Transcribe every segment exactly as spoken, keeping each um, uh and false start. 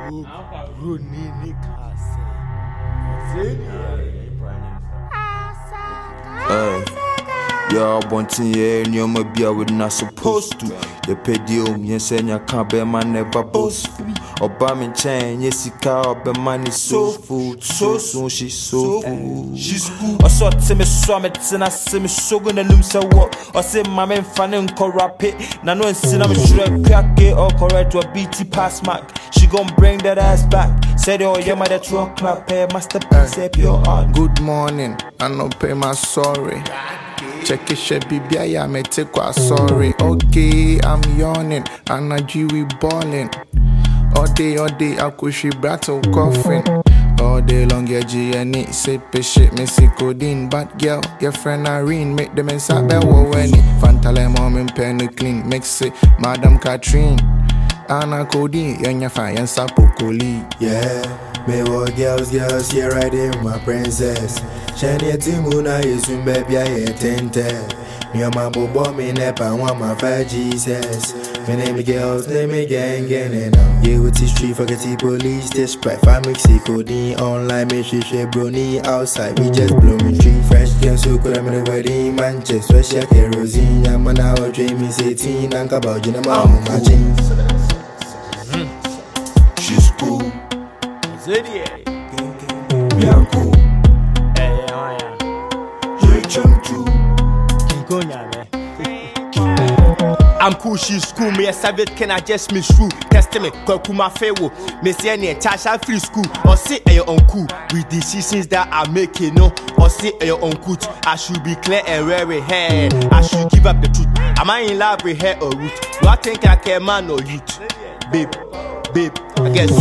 Go, Runini Kase. Hey, y'all wanting yeah, and you're my beer with not supposed to. The pedium, yes, and you can't be man never boastful. Obama chain, yes, he can't be man is so food, so soon she's so food. She's cool. I saw Timmy Swamit and I see me sugar and loom so what. I say my man fan and corrupt it. Now no one seen I'm sure I crack it or correct to a B T pass mark. She gon' bring that ass back. Said, oh, yeah, my that truck clap, hey, masterpiece, hey, pure art. Good morning, I no pay my sorry. Check it, shit, baby, I may take what sorry. Okay, I'm yawning, and I G we balling. All day, all day, I could she battle coughing. All day long, yeah, G and it say shit, me see codeine. But girl, your friend Irene, make them inside bed, when it. Fantale mom and penny clean, mix it, Madam Catherine. Anna codeine, young your fire and sapocoli. Yeah, me what girls, girls, here right there, my princess. Shania Timuna is soon, baby, I ain't tente. Me and my bobo, me nepa, I want my five Jesus. Me name me girls, name me gang, gang, and now. Yeah, with the street, forget the police, this sprite, five Mexico, D online, me she she brony outside, we just blow me tree. Fresh girls, so could I'm in the wedding, Manchester, shake kerosene. I'm an hour dream, me say teen, and about you, I'm my jeans. She's cool. Zodiac. We are cool. Hey, yeah, J Chum too. I'm cool, she's cool. Me a savage, can I just miss you? Test me, call my fawo. Me say any Tasha free school. Or say a your uncle with decisions that I make, you know. Or say a your uncle. I should be clear and very hair. I should give up the truth. Am I in love with hair or root? Do I think I care man or youth? Babe, babe, I guess.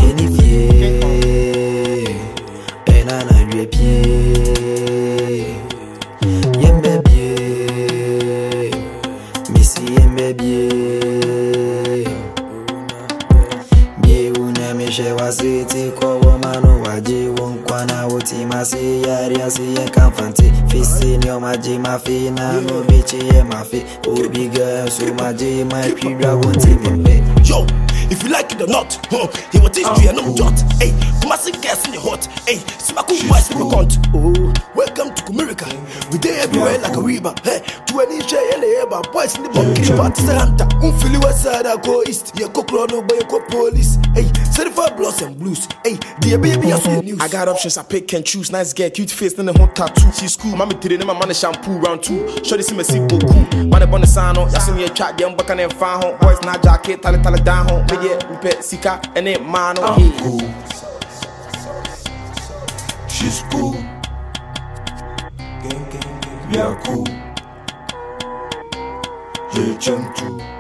City ko mano waji won kwana woti masi yari asi ye kamfanti fisi ni o maji mafi na no bichi ye mafi obi girl so maji my pira wonti me. Yo, if you like it or not, huh, he will teach you no dot. Hey, massive gas in the hot. Hey, smaku boys in the cunt. Oh, welcome to America. We there everywhere like a river. Hey, to any share in the air, boys in the bucket party Santa. Unfili west side I go east. You go clono boy go police. Hey, certified bloods and blues. Hey, dear baby, I saw news. I got options, I pick and choose. Nice girl, cute face, and a hot tattoo. She's cool. Mommy today, my money shampoo round two. Show this me see cool. Man, I want the sign on. I see me a chat, them back and fan home. Boys not jacket, tally tally down home. Yeah, we pet Sika and it man on. I'm cool. She's cool. We are cool. J Chum too.